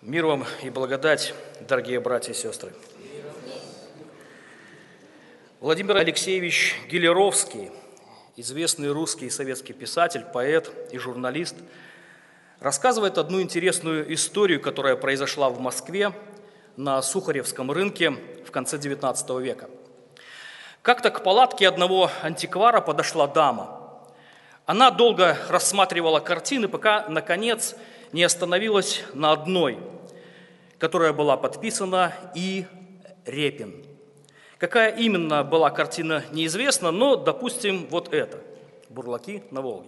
Мир вам и благодать, дорогие братья и сестры. Владимир Алексеевич Гелеровский, известный русский и советский писатель, поэт и журналист, рассказывает одну интересную историю, которая произошла в Москве на Сухаревском рынке в конце XIX века. Как-то к палатке одного антиквара подошла дама. Она долго рассматривала картины, пока, наконец, не остановилась на одной, которая была подписана И. Репин. Какая именно была картина, неизвестно, но, допустим, вот это «Бурлаки на Волге».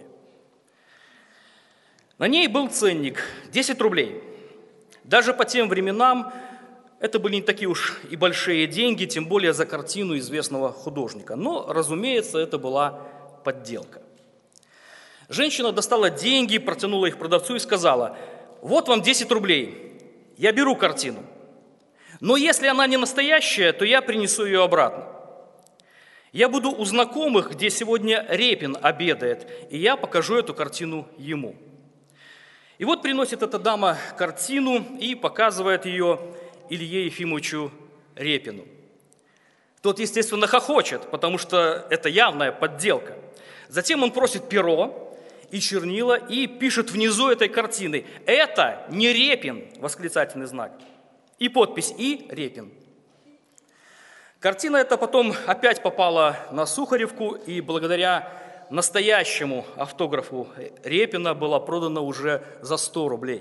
На ней был ценник – 10 рублей. Даже по тем временам это были не такие уж и большие деньги, тем более за картину известного художника. Но, разумеется, это была подделка. Женщина достала деньги, протянула их продавцу и сказала: «Вот вам 10 рублей, я беру картину. Но если она не настоящая, то я принесу ее обратно. Я буду у знакомых, где сегодня Репин обедает, и я покажу эту картину ему». И вот приносит эта дама картину и показывает ее Илье Ефимовичу Репину. Тот, естественно, хохочет, потому что это явная подделка. Затем он просит перо и чернила и пишет внизу этой картины: «Это не Репин!» восклицательный знак. И подпись И. Репин. Картина эта потом опять попала на Сухаревку, и благодаря настоящему автографу Репина была продана уже за 100 рублей.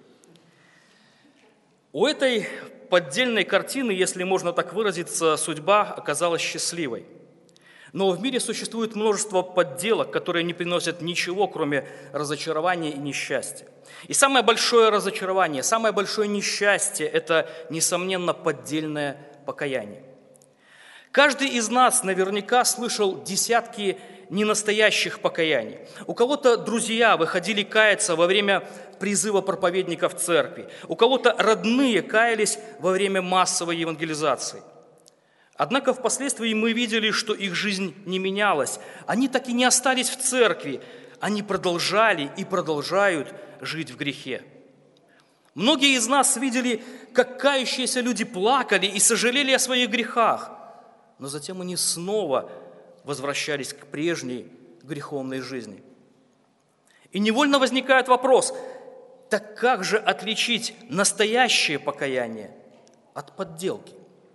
У этой поддельной картины, если можно так выразиться, судьба оказалась счастливой. Но в мире существует множество подделок, которые не приносят ничего, кроме разочарования и несчастья. И самое большое разочарование, самое большое несчастье – это, несомненно, поддельное покаяние. Каждый из нас наверняка слышал десятки ненастоящих покаяний. У кого-то друзья выходили каяться во время призыва проповедника в церкви. У кого-то родные каялись во время массовой евангелизации. Однако впоследствии мы видели, что их жизнь не менялась. Они так и не остались в церкви. Они продолжали и продолжают жить в грехе. Многие из нас видели, как кающиеся люди плакали и сожалели о своих грехах, но затем они снова возвращались к прежней греховной жизни. И невольно возникает вопрос: так как же отличить настоящее покаяние от подделки?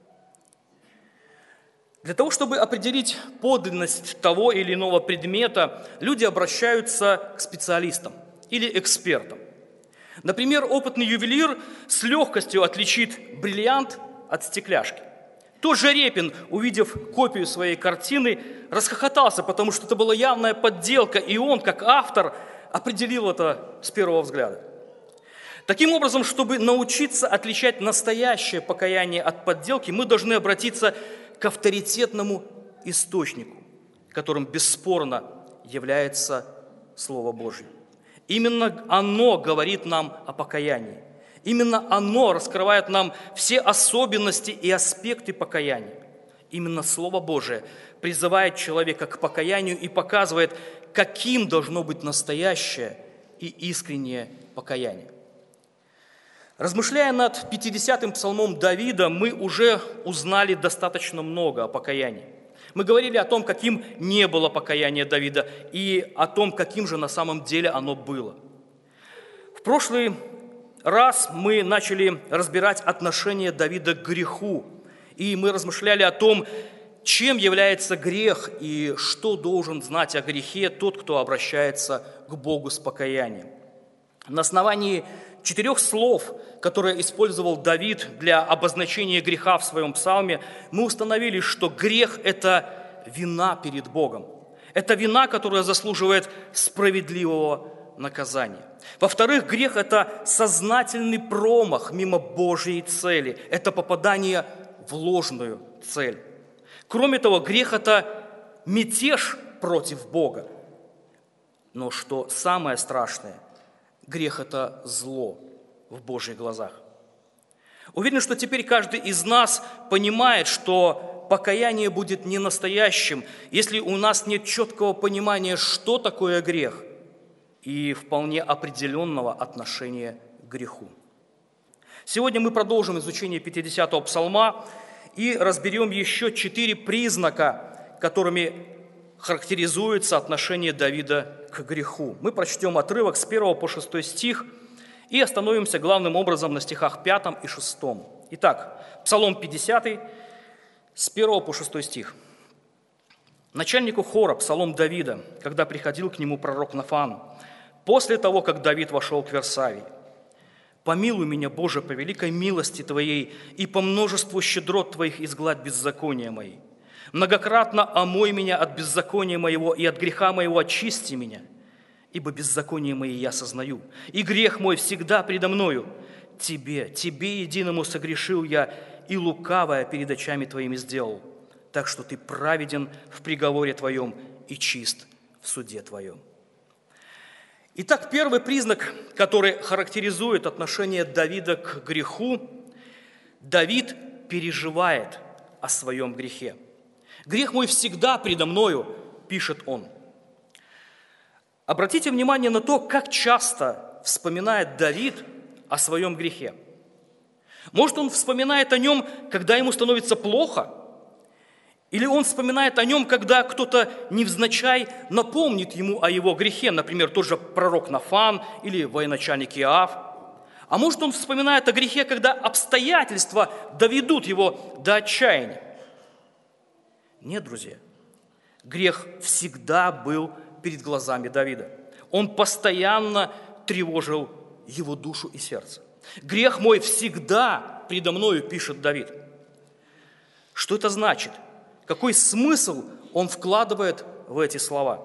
Для того, чтобы определить подлинность того или иного предмета, люди обращаются к специалистам или экспертам. Например, опытный ювелир с легкостью отличит бриллиант от стекляшки. Тот же Репин, увидев копию своей картины, расхохотался, потому что это была явная подделка, и он, как автор, определил это с первого взгляда. Таким образом, чтобы научиться отличать настоящее покаяние от подделки, мы должны обратиться к авторитетному источнику, которым бесспорно является Слово Божье. Именно оно говорит нам о покаянии. Именно оно раскрывает нам все особенности и аспекты покаяния. Именно Слово Божие призывает человека к покаянию и показывает, каким должно быть настоящее и искреннее покаяние. Размышляя над 50-м псалмом Давида, мы уже узнали достаточно много о покаянии. Мы говорили о том, каким не было покаяние Давида, и о том, каким же на самом деле оно было. В прошлый раз мы начали разбирать отношение Давида к греху, и мы размышляли о том, чем является грех и что должен знать о грехе тот, кто обращается к Богу с покаянием. На основании 4 слов, которые использовал Давид для обозначения греха в своем псалме, мы установили, что грех – это вина перед Богом. Это вина, которая заслуживает справедливого наказания. Во-вторых, грех – это сознательный промах мимо Божьей цели. Это попадание в ложную цель. Кроме того, грех – это мятеж против Бога. Но что самое страшное – грех – это зло в Божьих глазах. Уверен, что теперь каждый из нас понимает, что покаяние будет не настоящим, если у нас нет четкого понимания, что такое грех, и вполне определенного отношения к греху. Сегодня мы продолжим изучение 50-го псалма и разберем еще 4 признака, которыми характеризуется отношение Давида к греху. Мы прочтем отрывок с 1 по 6 стих и остановимся главным образом на стихах 5 и 6. Итак, Псалом 50, с 1 по 6 стих. Начальнику хора, псалом Давида, когда приходил к нему пророк Нафан, после того, как Давид вошел к Версавии. «Помилуй меня, Боже, по великой милости Твоей и по множеству щедрот Твоих изгладь беззакония мои. Многократно омой меня от беззакония моего и от греха моего очисти меня, ибо беззаконие мои я сознаю, и грех мой всегда предо мною. Тебе единому согрешил я, и лукавое перед очами Твоими сделал, так что Ты праведен в приговоре Твоем и чист в суде Твоем». Итак, первый признак, который характеризует отношение Давида к греху, Давид переживает о своем грехе. «Грех мой всегда предо мною», пишет он. Обратите внимание на то, как часто вспоминает Давид о своем грехе. Может, он вспоминает о нем, когда ему становится плохо? Или он вспоминает о нем, когда кто-то невзначай напомнит ему о его грехе, например, тот же пророк Нафан или военачальник Иоав? А может, он вспоминает о грехе, когда обстоятельства доведут его до отчаяния? Нет, друзья, грех всегда был перед глазами Давида. Он постоянно тревожил его душу и сердце. «Грех мой всегда предо мною», пишет Давид. Что это значит? Какой смысл он вкладывает в эти слова?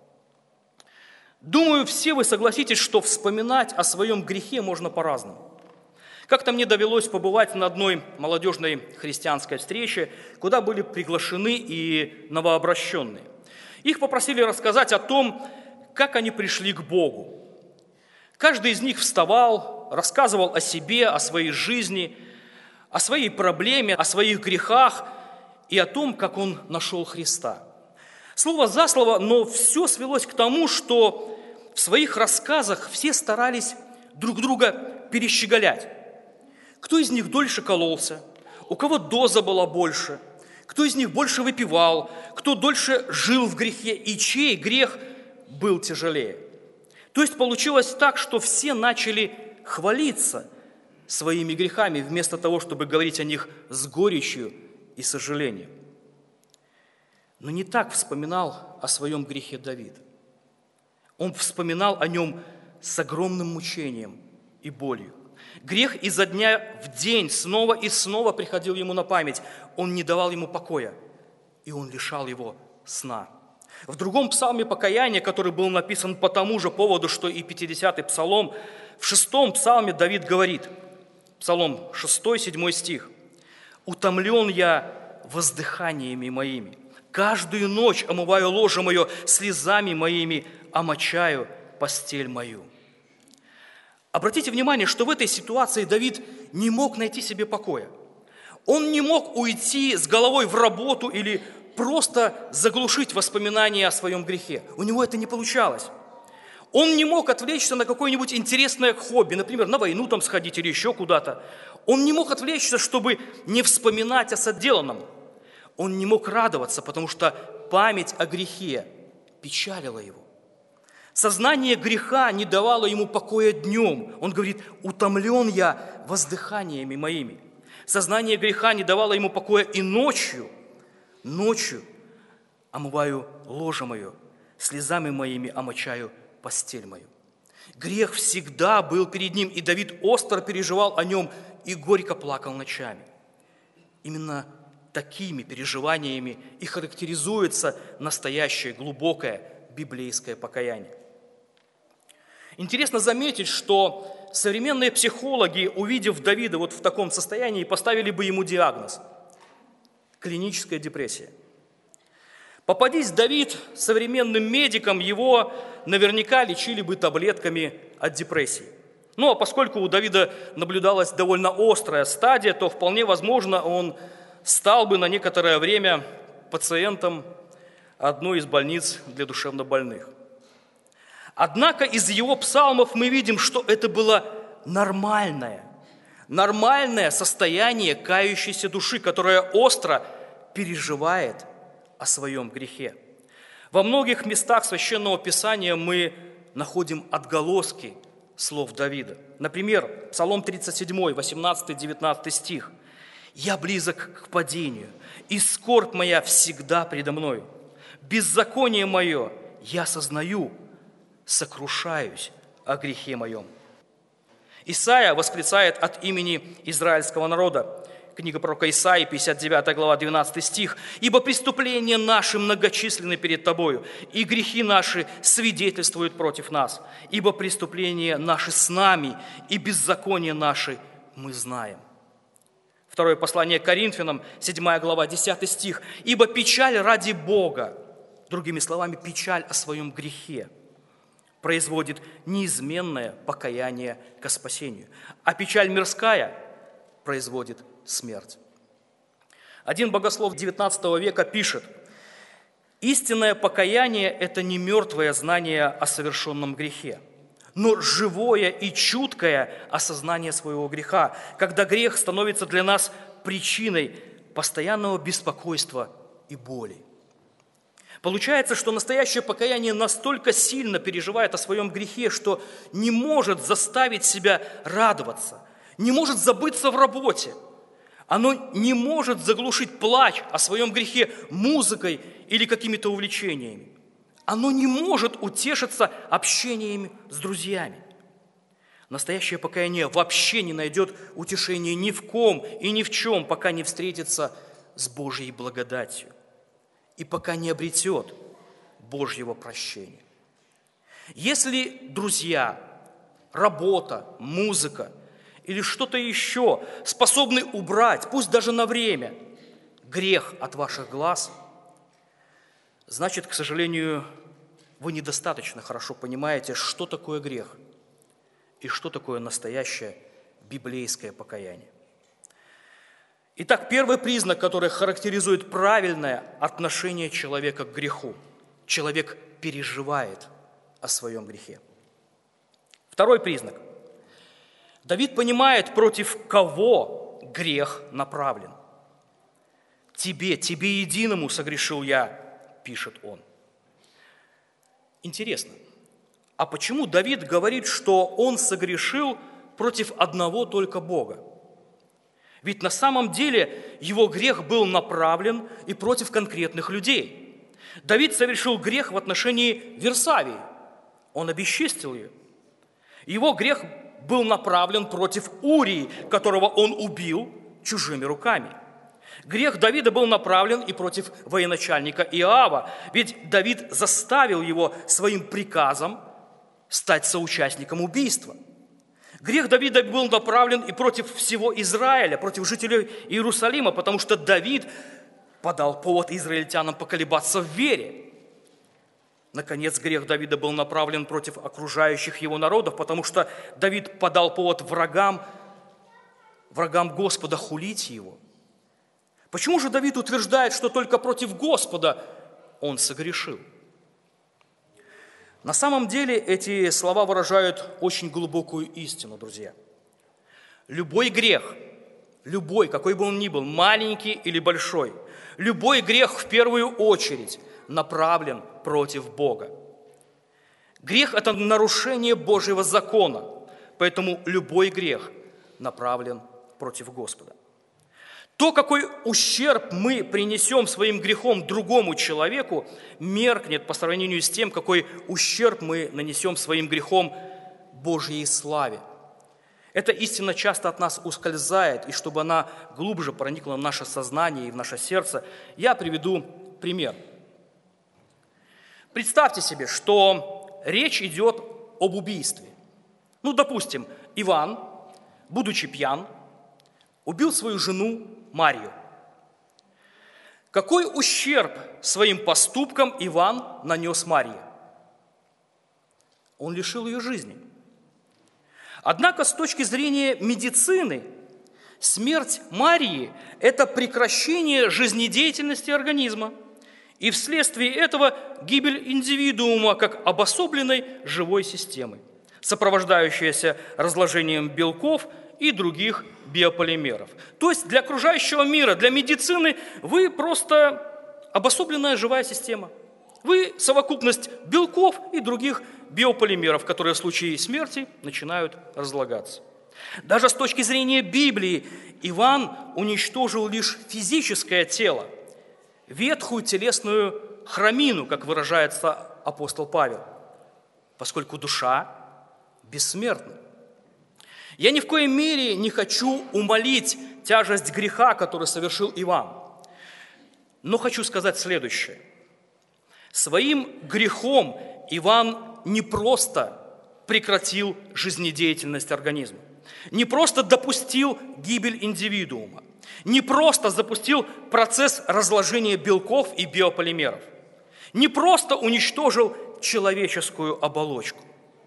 Думаю, все вы согласитесь, что вспоминать о своем грехе можно по-разному. Как-то мне довелось побывать на одной молодежной христианской встрече, куда были приглашены и новообращенные. Их попросили рассказать о том, как они пришли к Богу. Каждый из них вставал, рассказывал о себе, о своей жизни, о своей проблеме, о своих грехах и о том, как он нашел Христа. Слово за слово, но все свелось к тому, что в своих рассказах все старались друг друга перещеголять. Кто из них дольше кололся, у кого доза была больше, кто из них больше выпивал, кто дольше жил в грехе и чей грех был тяжелее. То есть получилось так, что все начали хвалиться своими грехами, вместо того, чтобы говорить о них с горечью и сожалением. Но не так вспоминал о своем грехе Давид. Он вспоминал о нем с огромным мучением и болью. Грех изо дня в день снова и снова приходил ему на память. Он не давал ему покоя, и он лишал его сна. В другом псалме покаяния, который был написан по тому же поводу, что и 50-й псалом, в 6-м псалме Давид говорит, псалом 6-7 стих, «Утомлен я воздыханиями моими, каждую ночь омываю ложе мое, слезами моими омочаю постель мою». Обратите внимание, что в этой ситуации Давид не мог найти себе покоя. Он не мог уйти с головой в работу или просто заглушить воспоминания о своем грехе. У него это не получалось. Он не мог отвлечься на какое-нибудь интересное хобби, например, на войну там сходить или еще куда-то. Он не мог отвлечься, чтобы не вспоминать о соделанном. Он не мог радоваться, потому что память о грехе печалила его. Сознание греха не давало ему покоя днем. Он говорит, утомлен я воздыханиями моими. Сознание греха не давало ему покоя и ночью. Ночью омываю ложе мое, слезами моими омочаю постель мою. Грех всегда был перед ним, и Давид остро переживал о нем и горько плакал ночами. Именно такими переживаниями и характеризуется настоящее глубокое библейское покаяние. Интересно заметить, что современные психологи, увидев Давида вот в таком состоянии, поставили бы ему диагноз – клиническая депрессия. Попадись Давид современным медикам, его наверняка лечили бы таблетками от депрессии. Ну, а поскольку у Давида наблюдалась довольно острая стадия, то вполне возможно, он стал бы на некоторое время пациентом одной из больниц для душевнобольных. Однако из его псалмов мы видим, что это было нормальное, Нормальное состояние кающейся души, которая остро переживает о своем грехе. Во многих местах Священного Писания мы находим отголоски слов Давида. Например, Псалом 37, 18-19 стих. «Я близок к падению, и скорбь моя всегда предо мною. Беззаконие мое я сознаю, сокрушаюсь о грехе моем». Исаия восклицает от имени израильского народа. Книга пророка Исаии, 59 глава, 12 стих. «Ибо преступления наши многочисленны перед Тобою, и грехи наши свидетельствуют против нас. Ибо преступления наши с нами, и беззакония наши мы знаем». Второе послание к Коринфянам, 7 глава, 10 стих. «Ибо печаль ради Бога», другими словами, печаль о своем грехе, производит неизменное покаяние ко спасению, а печаль мирская производит смерть. Один богослов XIX века пишет: «Истинное покаяние – это не мертвое знание о совершенном грехе, но живое и чуткое осознание своего греха, когда грех становится для нас причиной постоянного беспокойства и боли». Получается, что настоящее покаяние настолько сильно переживает о своем грехе, что не может заставить себя радоваться, не может забыться в работе. Оно не может заглушить плач о своем грехе музыкой или какими-то увлечениями. Оно не может утешиться общением с друзьями. Настоящее покаяние вообще не найдет утешения ни в ком и ни в чем, пока не встретится с Божьей благодатью и пока не обретет Божьего прощения. Если друзья, работа, музыка или что-то еще способны убрать, пусть даже на время, грех от ваших глаз, значит, к сожалению, вы недостаточно хорошо понимаете, что такое грех и что такое настоящее библейское покаяние. Итак, первый признак, который характеризует правильное отношение человека к греху. Человек переживает о своем грехе. Второй признак. Давид понимает, против кого грех направлен. «Тебе единому согрешил я», пишет он. Интересно, а почему Давид говорит, что он согрешил против одного только Бога? Ведь на самом деле его грех был направлен и против конкретных людей. Давид совершил грех в отношении Версавии. Он обесчестил ее. Его грех был направлен против Урии, которого он убил чужими руками. Грех Давида был направлен и против военачальника Иоава, ведь Давид заставил его своим приказом стать соучастником убийства. Грех Давида был направлен и против всего Израиля, против жителей Иерусалима, потому что Давид подал повод израильтянам поколебаться в вере. Наконец, грех Давида был направлен против окружающих его народов, потому что Давид подал повод врагам Господа хулить его. Почему же Давид утверждает, что только против Господа он согрешил? На самом деле эти слова выражают очень глубокую истину, друзья. Любой грех, любой, какой бы он ни был, маленький или большой, любой грех в первую очередь направлен против Бога. Грех – это нарушение Божьего закона, поэтому любой грех направлен против Господа. То, какой ущерб мы принесем своим грехом другому человеку, меркнет по сравнению с тем, какой ущерб мы нанесем своим грехом Божьей славе. Эта истина часто от нас ускользает, и чтобы она глубже проникла в наше сознание и в наше сердце, я приведу пример. Представьте себе, что речь идет об убийстве. Допустим, Иван, будучи пьян, убил свою жену Марию. Какой ущерб своим поступкам Иван нанес Марии? Он лишил ее жизни. Однако с точки зрения медицины, смерть Марии – это прекращение жизнедеятельности организма, и вследствие этого гибель индивидуума как обособленной живой системы, сопровождающаяся разложением белков и других биополимеров. То есть для окружающего мира, для медицины вы просто обособленная живая система. Вы совокупность белков и других биополимеров, которые в случае смерти начинают разлагаться. Даже с точки зрения Библии Иван уничтожил лишь физическое тело, ветхую телесную храмину, как выражается апостол Павел, поскольку душа бессмертна. Я ни в коей мере не хочу умалить тяжесть греха, который совершил Иван, но хочу сказать следующее. Своим грехом Иван не просто прекратил жизнедеятельность организма, не просто допустил гибель индивидуума, не просто запустил процесс разложения белков и биополимеров, не просто уничтожил человеческую оболочку.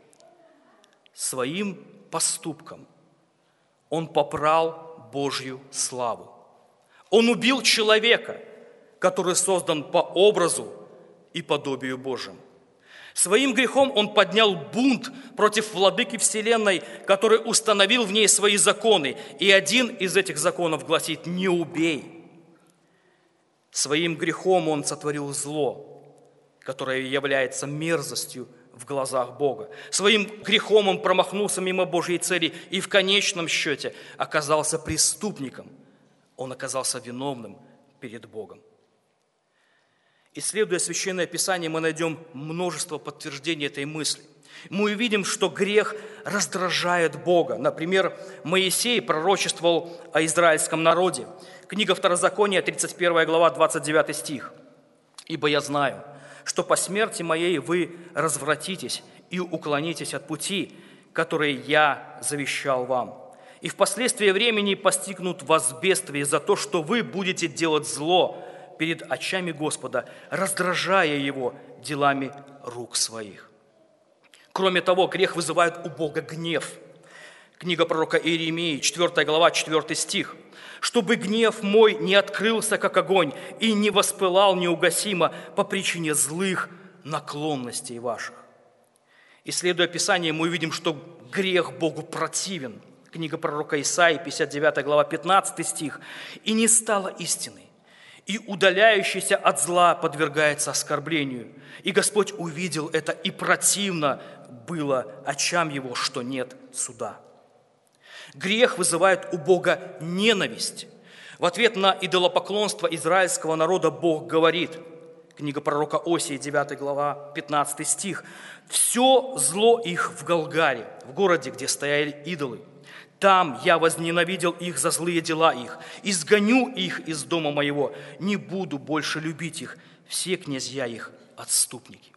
Своим поступком он попрал Божью славу. Он убил человека, который создан по образу и подобию Божьему. Своим грехом он поднял бунт против владыки вселенной, который установил в ней свои законы. И один из этих законов гласит: «Не убей». Своим грехом он сотворил зло, которое является мерзостью в глазах Бога. Своим грехом он промахнулся мимо Божьей цели и в конечном счете оказался преступником. Он оказался виновным перед Богом. Исследуя Священное Писание, мы найдем множество подтверждений этой мысли. Мы увидим, что грех раздражает Бога. Например, Моисей пророчествовал о израильском народе. Книга Второзакония, 31 глава, 29 стих. «Ибо я знаю, что по смерти моей вы развратитесь и уклонитесь от пути, которые я завещал вам. И впоследствии времени постигнут вас бедствия за то, что вы будете делать зло перед очами Господа, раздражая Его делами рук своих». Кроме того, грех вызывает у Бога гнев. Книга пророка Иеремии, 4 глава, 4 стих. «Чтобы гнев мой не открылся, как огонь, и не воспылал неугасимо по причине злых наклонностей ваших». Исследуя Писание, мы увидим, что грех Богу противен. Книга пророка Исаии, 59 глава, 15 стих. «И не стало истины, и удаляющийся от зла подвергается оскорблению. И Господь увидел это, и противно было очам его, что нет суда». Грех вызывает у Бога ненависть. В ответ на идолопоклонство израильского народа Бог говорит, книга пророка Осии, 9 глава, 15 стих, «Все зло их в Галгаре, в городе, где стояли идолы. Там я возненавидел их за злые дела их, изгоню их из дома моего, не буду больше любить их, все князья их отступники».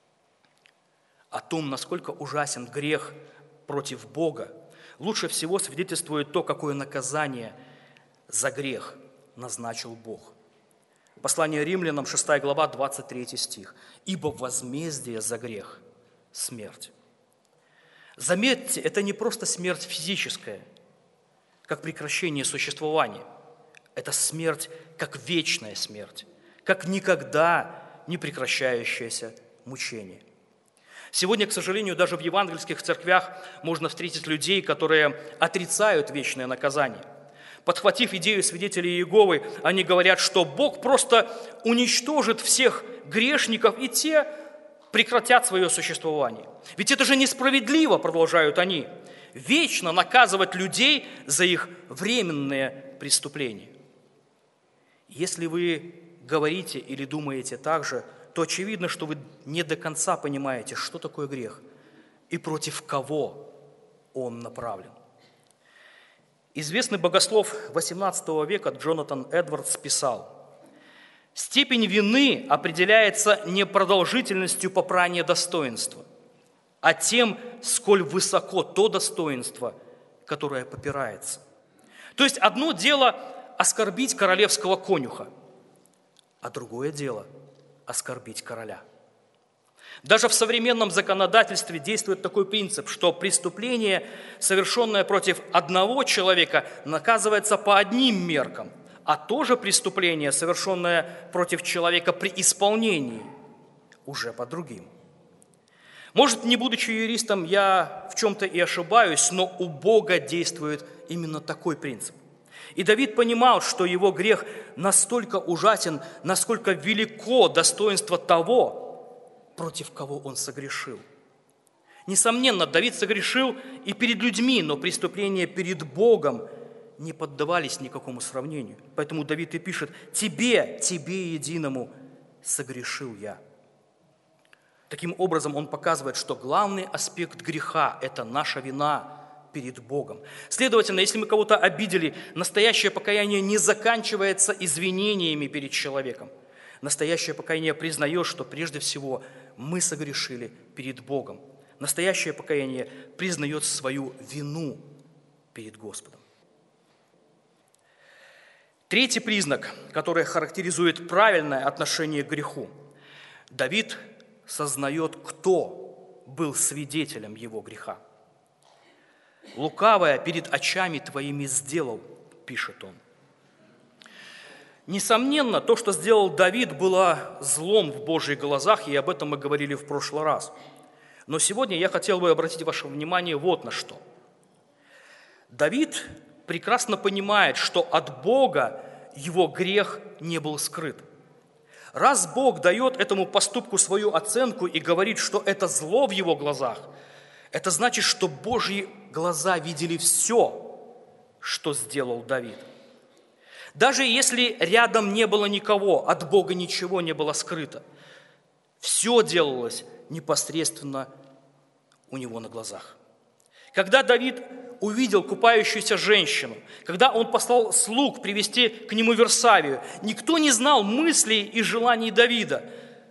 О том, насколько ужасен грех против Бога, лучше всего свидетельствует то, какое наказание за грех назначил Бог. Послание Римлянам, 6 глава, 23 стих. «Ибо возмездие за грех – смерть». Заметьте, это не просто смерть физическая, как прекращение существования. Это смерть, как вечная смерть, как никогда не прекращающееся мучение. Сегодня, к сожалению, даже в евангельских церквях можно встретить людей, которые отрицают вечное наказание. Подхватив идею свидетелей Иеговы, они говорят, что Бог просто уничтожит всех грешников, и те прекратят свое существование. Ведь это же несправедливо, продолжают они, вечно наказывать людей за их временные преступления. Если вы говорите или думаете так же, то очевидно, что вы не до конца понимаете, что такое грех и против кого он направлен. Известный богослов XVIII века Джонатан Эдвардс писал: «Степень вины определяется не продолжительностью попрания достоинства, а тем, сколь высоко то достоинство, которое попирается». То есть одно дело оскорбить королевского конюха, а другое дело оскорбить короля. Даже в современном законодательстве действует такой принцип, что преступление, совершенное против одного человека, наказывается по одним меркам, а то же преступление, совершенное против человека при исполнении, уже по другим. Может, не будучи юристом, я в чем-то и ошибаюсь, но у Бога действует именно такой принцип. И Давид понимал, что его грех настолько ужасен, насколько велико достоинство того, против кого он согрешил. Несомненно, Давид согрешил и перед людьми, но преступления перед Богом не поддавались никакому сравнению. Поэтому Давид и пишет: тебе единому согрешил я. Таким образом, он показывает, что главный аспект греха – это наша вина перед Богом. Следовательно, если мы кого-то обидели, настоящее покаяние не заканчивается извинениями перед человеком. Настоящее покаяние признает, что прежде всего мы согрешили перед Богом. Настоящее покаяние признает свою вину перед Господом. Третий признак, который характеризует правильное отношение к греху. Давид сознает, кто был свидетелем его греха. «Лукавое перед очами твоими сделал», пишет он. Несомненно, то, что сделал Давид, было злом в Божьих глазах, и об этом мы говорили в прошлый раз. Но сегодня я хотел бы обратить ваше внимание вот на что. Давид прекрасно понимает, что от Бога его грех не был скрыт. Раз Бог дает этому поступку свою оценку и говорит, что это зло в его глазах, это значит, что Божьи глаза видели все, что сделал Давид. Даже если рядом не было никого, от Бога ничего не было скрыто. Все делалось непосредственно у него на глазах. Когда Давид увидел купающуюся женщину, когда он послал слуг привести к нему Версавию, никто не знал мыслей и желаний Давида,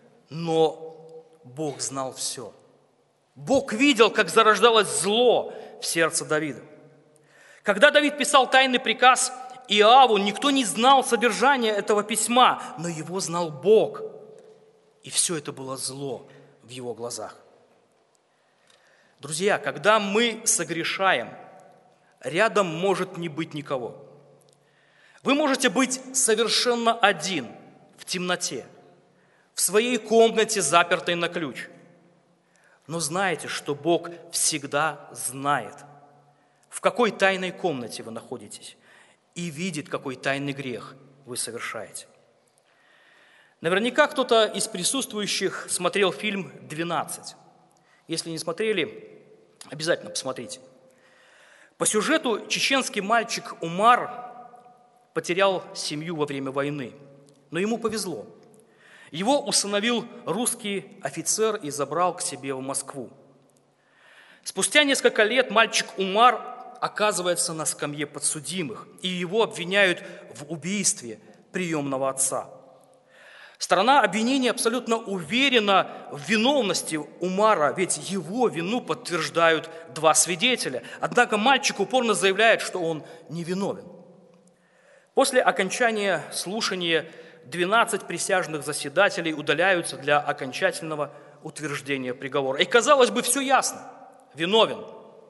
но Бог знал все. Бог видел, как зарождалось зло в сердце Давида. Когда Давид писал тайный приказ Иоаву, никто не знал содержания этого письма, но его знал Бог. И все это было зло в его глазах. Друзья, когда мы согрешаем, рядом может не быть никого. Вы можете быть совершенно один в темноте, в своей комнате, запертой на ключ. Но знайте, что Бог всегда знает, в какой тайной комнате вы находитесь, и видит, какой тайный грех вы совершаете. Наверняка кто-то из присутствующих смотрел фильм «12». Если не смотрели, обязательно посмотрите. По сюжету чеченский мальчик Умар потерял семью во время войны, но ему повезло. Его усыновил русский офицер и забрал к себе в Москву. Спустя несколько лет мальчик Умар оказывается на скамье подсудимых, и его обвиняют в убийстве приемного отца. Сторона обвинения абсолютно уверена в виновности Умара, ведь его вину подтверждают два свидетеля. Однако мальчик упорно заявляет, что он невиновен. После окончания слушания 12 присяжных заседателей удаляются для окончательного утверждения приговора. И, казалось бы, все ясно – виновен.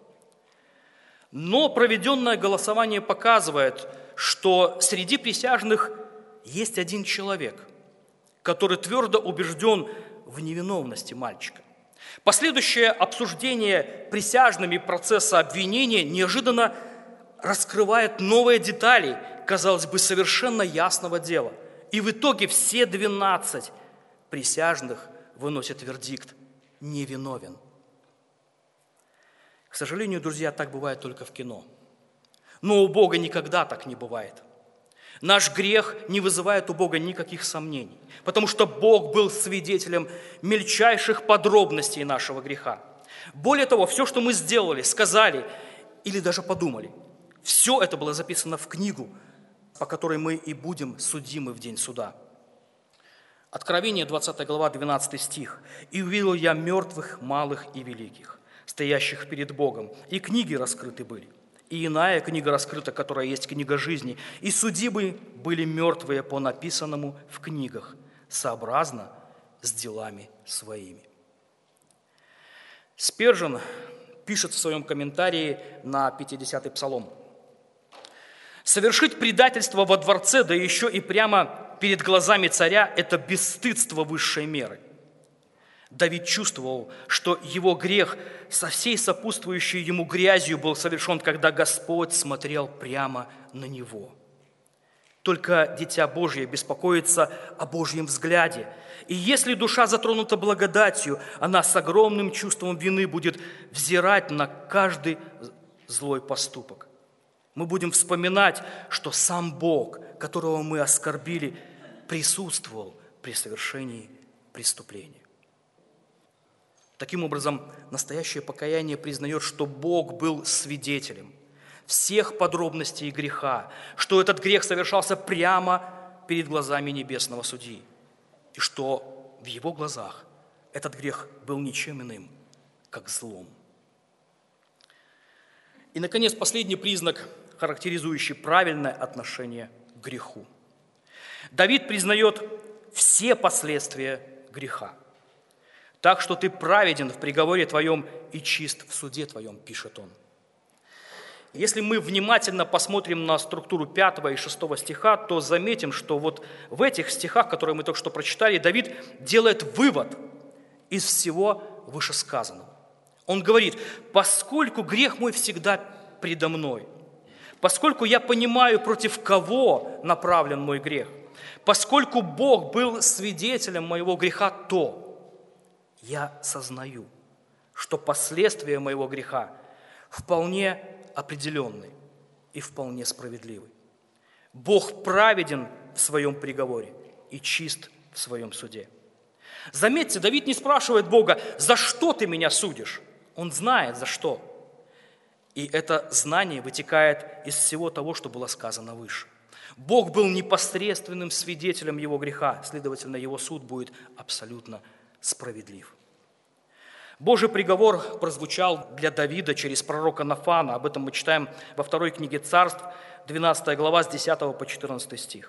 Но проведенное голосование показывает, что среди присяжных есть один человек, который твердо убежден в невиновности мальчика. Последующее обсуждение присяжными процесса обвинения неожиданно раскрывает новые детали, казалось бы, совершенно ясного дела. И в итоге все 12 присяжных выносят вердикт «невиновен». К сожалению, друзья, так бывает только в кино. Но у Бога никогда так не бывает. Наш грех не вызывает у Бога никаких сомнений, потому что Бог был свидетелем мельчайших подробностей нашего греха. Более того, все, что мы сделали, сказали или даже подумали, все это было записано в книгу, по которой мы и будем судимы в день суда. Откровение, 20 глава, 12 стих. «И увидел я мертвых, малых и великих, стоящих перед Богом, и книги раскрыты были. И иная книга раскрыта, которая есть книга жизни, и судимы были мертвые по написанному в книгах, сообразно с делами своими». Спержен пишет в своем комментарии на 50-й псалом: «Совершить предательство во дворце, да еще и прямо перед глазами царя, это бесстыдство высшей меры. Давид чувствовал, что его грех со всей сопутствующей ему грязью был совершен, когда Господь смотрел прямо на него. Только Дитя Божье беспокоится о Божьем взгляде. И если душа затронута благодатью, она с огромным чувством вины будет взирать на каждый злой поступок. Мы будем вспоминать, что сам Бог, которого мы оскорбили, присутствовал при совершении преступления. Таким образом, настоящее покаяние признает, что Бог был свидетелем всех подробностей греха, что этот грех совершался прямо перед глазами небесного судьи, и что в его глазах этот грех был ничем иным, как злом. И, наконец, последний признак, характеризующий правильное отношение к греху. Давид признает все последствия греха. «Так что ты праведен в приговоре твоем и чист в суде твоем», пишет он. Если мы внимательно посмотрим на структуру 5 и 6 стиха, то заметим, что вот в этих стихах, которые мы только что прочитали, Давид делает вывод из всего вышесказанного. Он говорит: «Поскольку грех мой всегда предо мной, поскольку я понимаю, против кого направлен мой грех, поскольку Бог был свидетелем моего греха, то я сознаю, что последствия моего греха вполне определенный и вполне справедливый. Бог праведен в своем приговоре и чист в своем суде». Заметьте, Давид не спрашивает Бога: «За что ты меня судишь?» Он знает, за что. И это знание вытекает из всего того, что было сказано выше. Бог был непосредственным свидетелем его греха, следовательно, его суд будет абсолютно справедлив. Божий приговор прозвучал для Давида через пророка Нафана. Об этом мы читаем во 2 книге Царств, 12 глава, с 10 по 14 стих.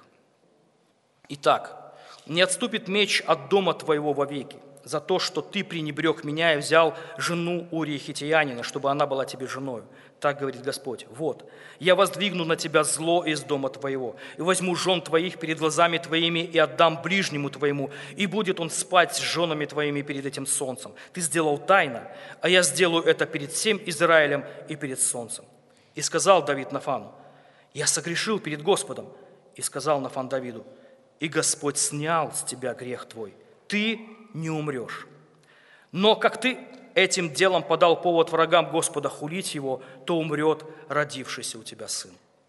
«Итак, не отступит меч от дома твоего вовеки за то, что ты пренебрег меня и взял жену Урии Хиттеянина, чтобы она была тебе женою. Так говорит Господь: вот, я воздвигну на тебя зло из дома твоего, и возьму жен твоих перед глазами твоими и отдам ближнему твоему, и будет он спать с женами твоими перед этим солнцем. Ты сделал тайно, а я сделаю это перед всем Израилем и перед солнцем». И сказал Давид Нафану: «Я согрешил перед Господом». И сказал Нафан Давиду: «И Господь снял с тебя грех твой, ты не умрешь. Но как ты этим делом подал повод врагам Господа хулить его, то умрет родившийся у тебя сын».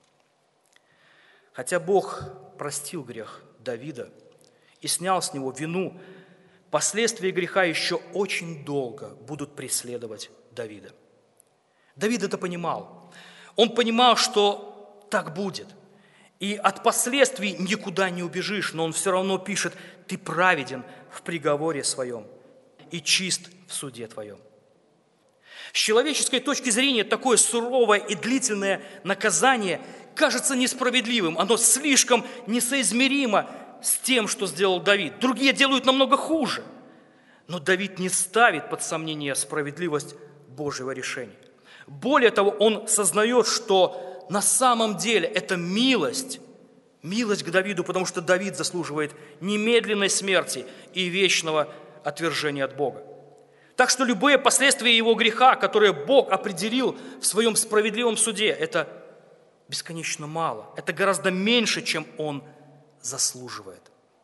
Хотя Бог простил грех Давида и снял с него вину, последствия греха еще очень долго будут преследовать Давида. Давид это понимал. Он понимал, что так будет. И от последствий никуда не убежишь, но он все равно пишет: «Ты праведен в приговоре своем и чист в суде твоем». С человеческой точки зрения такое суровое и длительное наказание кажется несправедливым. Оно слишком несоизмеримо с тем, что сделал Давид. Другие делают намного хуже. Но Давид не ставит под сомнение справедливость Божьего решения. Более того, он сознает, что на самом деле это милость к Давиду, потому что Давид заслуживает немедленной смерти и вечного отвержения от Бога. Так что любые последствия его греха, которые Бог определил в своем справедливом суде, это бесконечно мало. Это гораздо меньше, чем он заслуживает.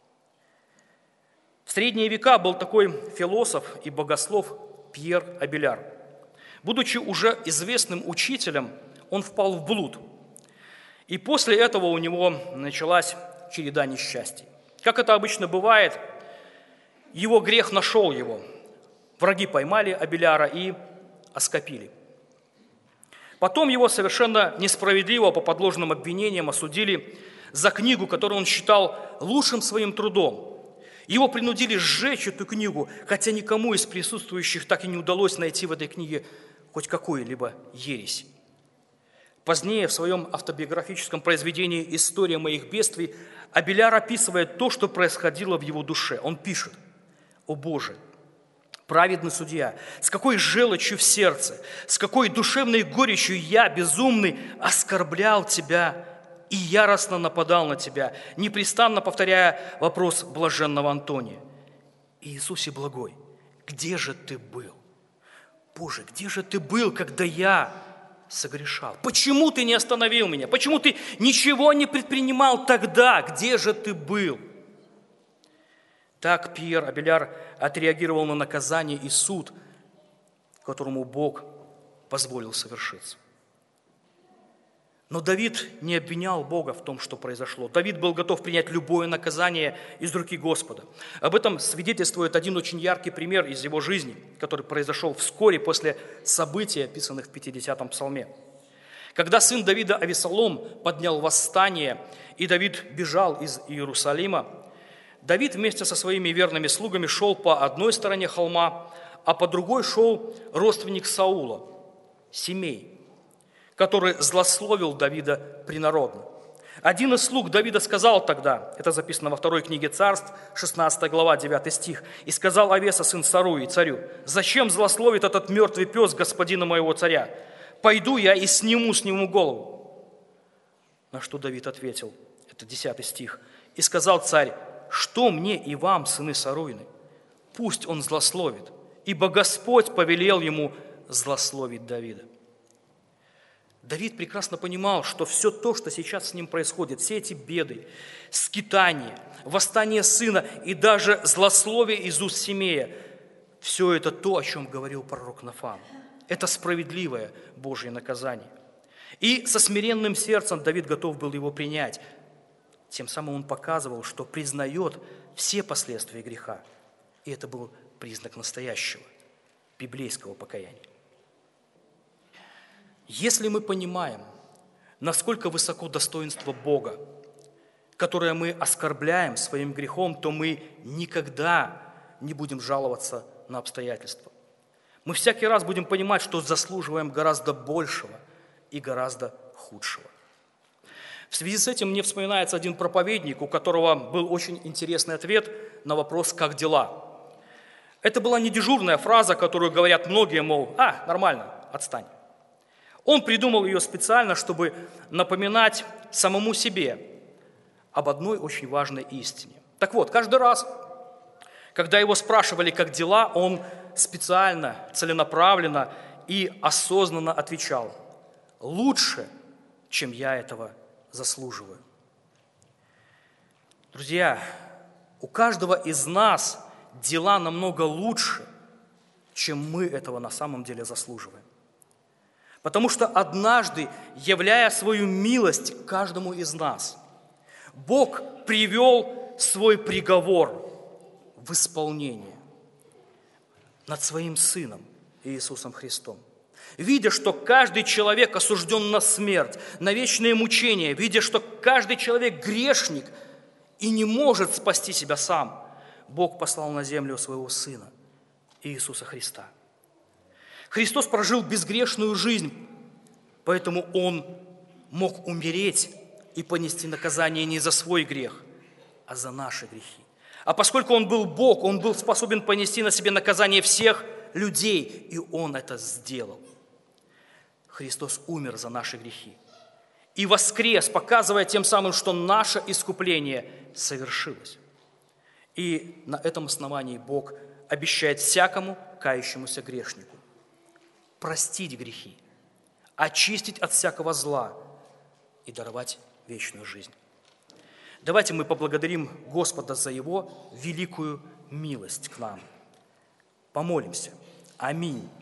В средние века был такой философ и богослов Пьер Абеляр. Будучи уже известным учителем, он впал в блуд. И после этого у него началась череда несчастий. Как это обычно бывает, его грех нашел его. Враги поймали Абеляра и оскопили. Потом его совершенно несправедливо по подложным обвинениям осудили за книгу, которую он считал лучшим своим трудом. Его принудили сжечь эту книгу, хотя никому из присутствующих так и не удалось найти в этой книге хоть какую-либо ересь. Позднее в своем автобиографическом произведении «История моих бедствий» Абеляр описывает то, что происходило в его душе. Он пишет: «О Боже, праведный судья, с какой желчью в сердце, с какой душевной горечью я, безумный, оскорблял Тебя и яростно нападал на Тебя, непрестанно повторяя вопрос блаженного Антония: Иисусе благой, где же ты был? Боже, где же ты был, когда я согрешал? Почему ты не остановил меня? Почему ты ничего не предпринимал тогда? Где же ты был? Так Пьер Абеляр отреагировал на наказание и суд, которому Бог позволил совершиться. Но Давид не обвинял Бога в том, что произошло. Давид был готов принять любое наказание из руки Господа. Об этом свидетельствует один очень яркий пример из его жизни, который произошел вскоре после событий, описанных в 50-м псалме. Когда сын Давида Авесолом поднял восстание, и Давид бежал из Иерусалима, Давид вместе со своими верными слугами шел по одной стороне холма, а по другой шел родственник Саула, Семей, который злословил Давида принародно. Один из слуг Давида сказал тогда, это записано во второй книге Царств, 16 глава, 9 стих, «И сказал Авеса, сын Саруи, царю, зачем злословит этот мертвый пес господина моего царя? Пойду я и сниму с него голову». На что Давид ответил, это 10 стих, «И сказал царь, что мне и вам, сыны Саруины? Пусть он злословит, ибо Господь повелел ему злословить Давида». Давид прекрасно понимал, что все то, что сейчас с ним происходит, все эти беды, скитания, восстание сына и даже злословие из уст Семея, все это то, о чем говорил пророк Нафан. Это справедливое Божье наказание. И со смиренным сердцем Давид готов был его принять. Тем самым он показывал, что признает все последствия греха. И это был признак настоящего библейского покаяния. Если мы понимаем, насколько высоко достоинство Бога, которое мы оскорбляем своим грехом, то мы никогда не будем жаловаться на обстоятельства. Мы всякий раз будем понимать, что заслуживаем гораздо большего и гораздо худшего. В связи с этим мне вспоминается один проповедник, у которого был очень интересный ответ на вопрос «как дела?». Это была не дежурная фраза, которую говорят многие, мол, нормально, отстань. Он придумал ее специально, чтобы напоминать самому себе об одной очень важной истине. Так вот, каждый раз, когда его спрашивали, как дела, он специально, целенаправленно и осознанно отвечал: «Лучше, чем я этого заслуживаю». Друзья, у каждого из нас дела намного лучше, чем мы этого на самом деле заслуживаем. Потому что однажды, являя свою милость каждому из нас, Бог привел свой приговор в исполнение над своим Сыном Иисусом Христом. Видя, что каждый человек осужден на смерть, на вечное мучение, видя, что каждый человек грешник и не может спасти себя сам, Бог послал на землю своего Сына Иисуса Христа. Христос прожил безгрешную жизнь, поэтому Он мог умереть и понести наказание не за свой грех, а за наши грехи. А поскольку Он был Бог, Он был способен понести на себе наказание всех людей, и Он это сделал. Христос умер за наши грехи и воскрес, показывая тем самым, что наше искупление совершилось. И на этом основании Бог обещает всякому кающемуся грешнику простить грехи, очистить от всякого зла и даровать вечную жизнь. Давайте мы поблагодарим Господа за Его великую милость к нам. Помолимся. Аминь.